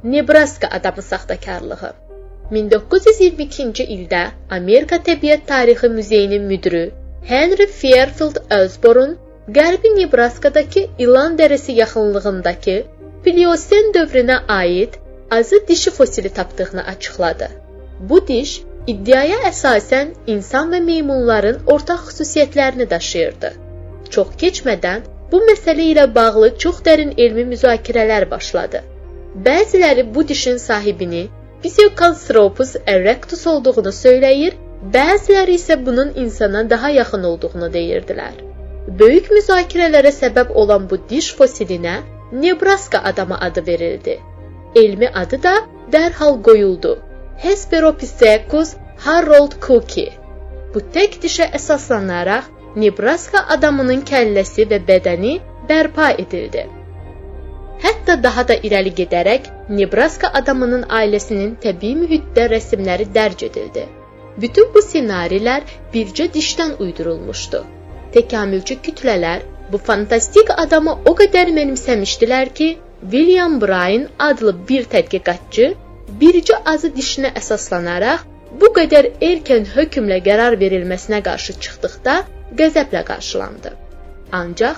Nebraska adamı saxtakarlığı. 1922-ci ildə Amerika Təbiət Tarixi Muzeyinin müdiri Henry Fairfield Osborn Qərbi Nebraskadakı İlan dərəsi yaxınlığındakı Pliosen dövrünə aid azı dişi fosili tapdığını açıqladı. Bu diş iddiaya əsasən insan və meymunların ortaq xüsusiyyətlərini daşıyırdı. Çox keçmədən bu məsələ ilə bağlı çox dərin elmi müzakirələr başladı. Bəziləri bu dişin sahibini Physiocalstropus erectus olduğunu söyləyir, bəziləri isə bunun insana daha yaxın olduğunu deyirdilər. Böyük müzakirələrə səbəb olan bu diş fosilinə Nebraska adamı adı verildi. Elmi adı da dərhal qoyuldu. Hesperopithecus Harold Cooke. Bu tək dişə əsaslanaraq Nebraska adamının kəlləsi və bədəni bərpa edildi. Hətta daha da irəli gedərək Nebraska adamının ailəsinin təbii mühitdə rəsmləri dərc edildi. Bütün bu ssenarilər bircə dişdən uydurulmuşdu. Təkamülçü kütlələr bu fantastik adamı o qədər mənimsəmişdilər ki, William Bryan adlı bir tədqiqatçı bircə azı dişinə əsaslanaraq bu qədər erkən hökmlə qərar verilməsinə qarşı çıxdıqda qəzəblə qarşılandı. Ancaq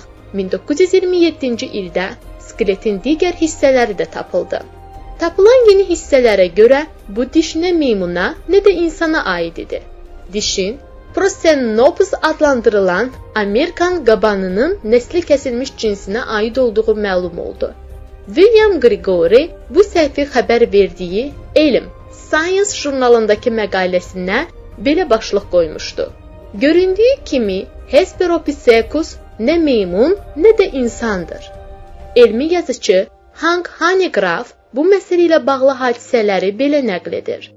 1927-ci ildə skeletin digər hissələri də tapıldı. Tapılan yeni hissələrə görə bu diş nə meymuna, nə də insana aid idi. Dişin Prosenopus adlandırılan Amerikan qabanının nəsli kəsilmiş cinsinə aid olduğu məlum oldu. William Gregory bu səhvi xəbər verdiyi Elm Science jurnalındakı məqaləsinə belə başlıq qoymuşdu. Göründüyü kimi Hesperopithecus nə meymun, nə də insandır. Elmi yazıcı Hank Hanegraaff bu məsələ ilə bağlı hadisələri belə nəql edir.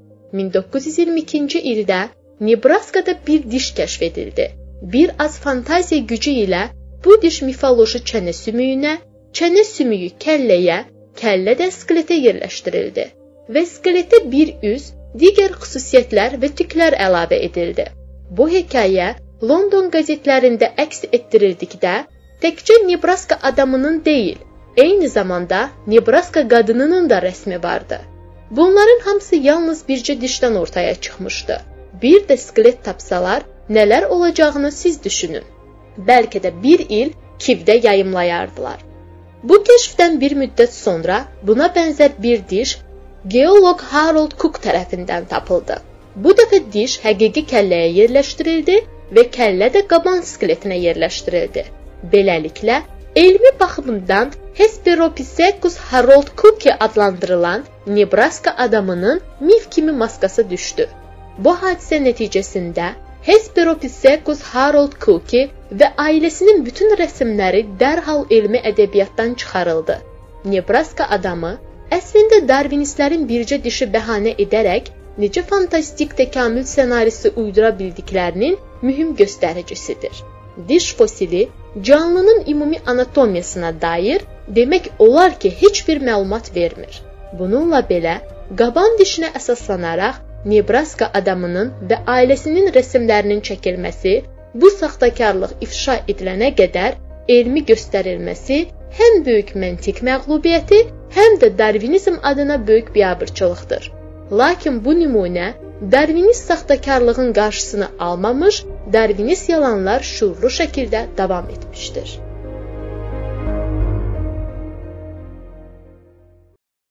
1922-ci ildə Nebraskada bir diş kəşf edildi. Bir az fantaziya gücü ilə bu diş mifoloji çənə sümüyünə, çənə sümüyü kəlləyə, kəllə də skeletə yerləşdirildi və skeletə bir üz, digər xüsusiyyətlər və tüklər əlavə edildi. Bu hekayə London qəzetlərində əks etdirildikdə təkcə Nebraska adamının deyil, eyni zamanda Nebraska qadınının da rəsmi vardı. Bunların hamısı yalnız bircə dişdən ortaya çıxmışdı. Bir də skelet tapsalar, nələr olacağını siz düşünün. Bəlkə də bir il Kivdə yayımlayardılar. Bu kəşfdən bir müddət sonra buna bənzər bir diş geoloq Harold Cook tərəfindən tapıldı. Bu dəfə diş həqiqi kəlləyə yerləşdirildi və kəllə də qaban skeletinə yerləşdirildi. Beləliklə, elmi baxımdan Hesperopithecus Harold Cooke adlandırılan Nebraska adamının mif kimi maskası düşdü. Bu hadisə nəticəsində Hesperopithecus Harold Cooke və ailəsinin bütün rəsmləri dərhal elmi ədəbiyyatdan çıxarıldı. Nebraska adamı əslində darwinistlərin bircə dişi bəhanə edərək necə fantastik təkamül ssenarisi uydura bildiklərinin mühüm göstəricisidir. Diş fosili canlının ümumi anatomiyasına dair demək olar ki, heç bir məlumat vermir. Bununla belə, qaban dişinə əsaslanaraq Nebraska adamının və ailəsinin rəsmlərinin çəkilməsi, bu saxtakarlıq ifşa edilənə qədər elmi göstərilməsi həm böyük məntiq məğlubiyyəti, həm də darwinizm adına böyük biabırçılıqdır. Lakin bu nümunə darwinist saxtakarlığın qarşısını almamış, darwinist yalanlar şuurlu şəkildə davam etmişdir.